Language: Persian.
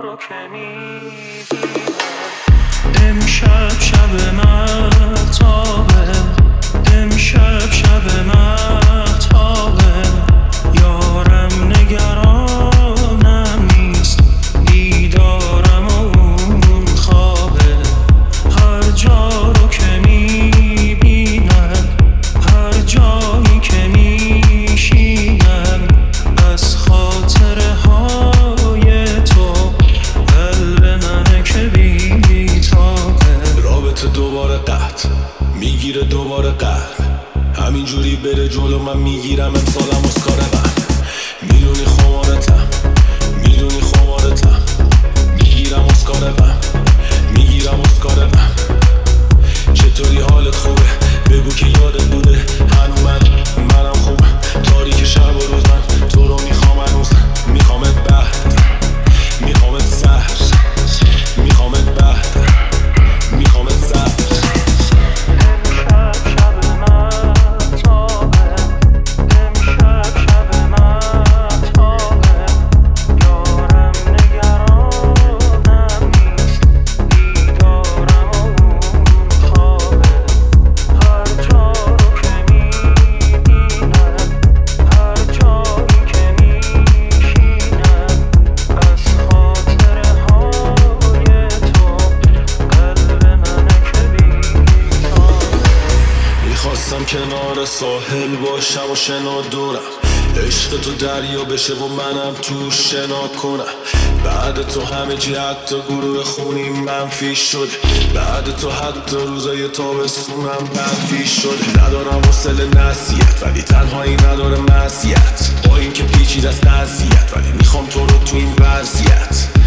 رو که میبینم. امشب شب مهتابه، امشب شب مهتابه، یارم نگرانم نیست، دیدارم و اون خوابه. هر جا رو که میبینم، هر جایی که میشینم، از خاطره های تو قلب منه که بیتابه. رابطه دوباره قطع میگیره دوباره قلب، همینجوری بره جلو من میگیرم امسالم اسکارم. میدونی خمارتم، میدونی خمارتم، میگیرم اسکارم، میگیرم اسکارم. چطوری حالت خوبه؟ بگو که یادت بوده هنو منم خوبه. تاریک شب و روز من تو رو میخوام هنوز، میخوامت بعد، میخوامت سهر، میخوامت بعد، میخوامت سهر. خواستم کنار ساحل باشم و شنا دورم، عشق تو دریا بشه و منم تو شنا کنم. بعد تو همه جی حتی گروه خونی منفی شد، بعد تو حتی روزای تابستونم منفی شد. ندارم حوصله نصیحت ولی تنهایی نداره مزیت، با این که پیچیده از قضیت ولی میخوام تو رو تو این وضعیت.